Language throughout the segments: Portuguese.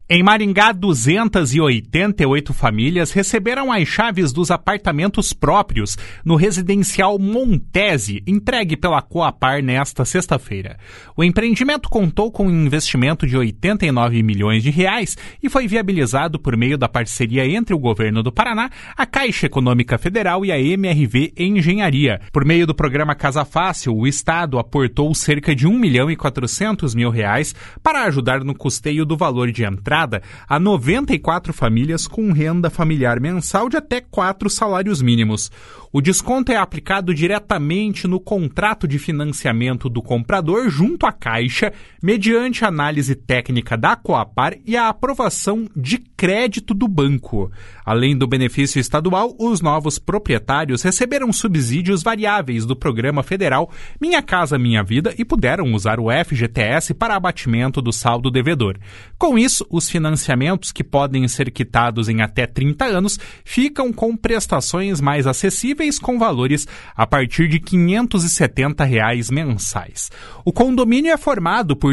Em Maringá, 288 famílias receberam as chaves dos apartamentos próprios no residencial Montese, entregue pela Coapar nesta sexta-feira. O empreendimento contou com um investimento de 89 milhões de reais e foi viabilizado por meio da parceria entre o governo do Paraná, a Caixa Econômica Federal e a MRV Engenharia. Por meio do programa Casa Fácil, o Estado aportou cerca de 1.400.000 reais para ajudar no custeio do valor de entrada a 94 famílias com renda familiar mensal de até 4 salários mínimos. O desconto é aplicado diretamente no contrato de financiamento do comprador junto à Caixa, mediante análise técnica da Coapar e a aprovação de crédito do banco. Além do benefício estadual, os novos proprietários receberam subsídios variáveis do programa federal Minha Casa Minha Vida e puderam usar o FGTS para abatimento do saldo devedor. Com isso, os financiamentos, que podem ser quitados em até 30 anos, ficam com prestações mais acessíveis com valores a partir de R$ 570 mensais. O condomínio é formado por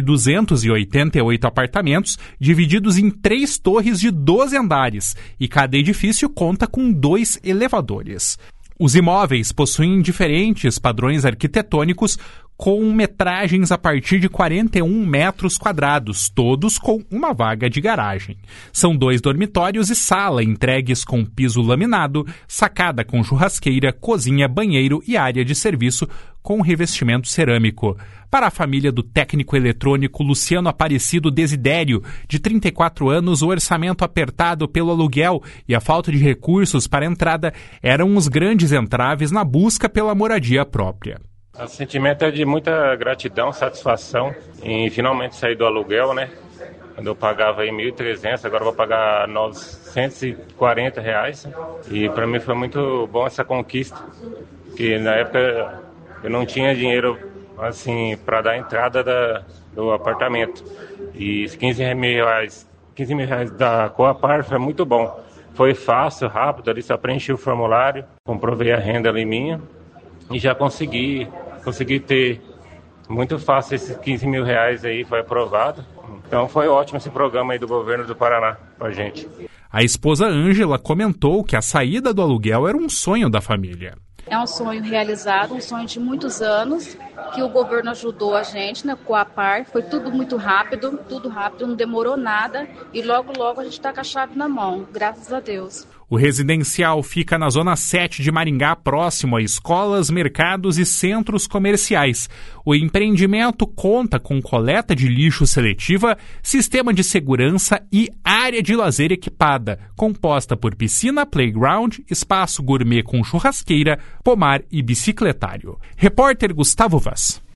288 apartamentos, divididos em 3 torres de 12 andares, e cada edifício conta com 2 elevadores. Os imóveis possuem diferentes padrões arquitetônicos, com metragens a partir de 41 metros quadrados, todos com uma vaga de garagem. São 2 dormitórios e sala entregues com piso laminado, sacada com churrasqueira, cozinha, banheiro e área de serviço com revestimento cerâmico. Para a família do técnico eletrônico Luciano Aparecido Desidério, de 34 anos, o orçamento apertado pelo aluguel e a falta de recursos para a entrada eram os grandes entraves na busca pela moradia própria. O sentimento é de muita gratidão, satisfação em finalmente sair do aluguel, né? Quando eu pagava aí 1.300, agora eu vou pagar R$ 940. E para mim foi muito bom essa conquista, porque na época eu não tinha dinheiro assim para dar a entrada do apartamento. E R$ 15 mil reais da Coapar foi muito bom. Foi fácil, rápido, ali só preenchi o formulário, comprovei a renda ali minha e já consegui ter muito fácil esses 15 mil reais aí, foi aprovado. Então foi ótimo esse programa aí do governo do Paraná pra gente. A esposa Ângela comentou que a saída do aluguel era um sonho da família. É um sonho realizado, um sonho de muitos anos, que o governo ajudou a gente, né, com a Coapar. Foi tudo muito rápido, não demorou nada e logo a gente está com a chave na mão, graças a Deus. O residencial fica na Zona 7 de Maringá, próximo a escolas, mercados e centros comerciais. O empreendimento conta com coleta de lixo seletiva, sistema de segurança e área de lazer equipada, composta por piscina, playground, espaço gourmet com churrasqueira, pomar e bicicletário. Repórter Gustavo Vaz.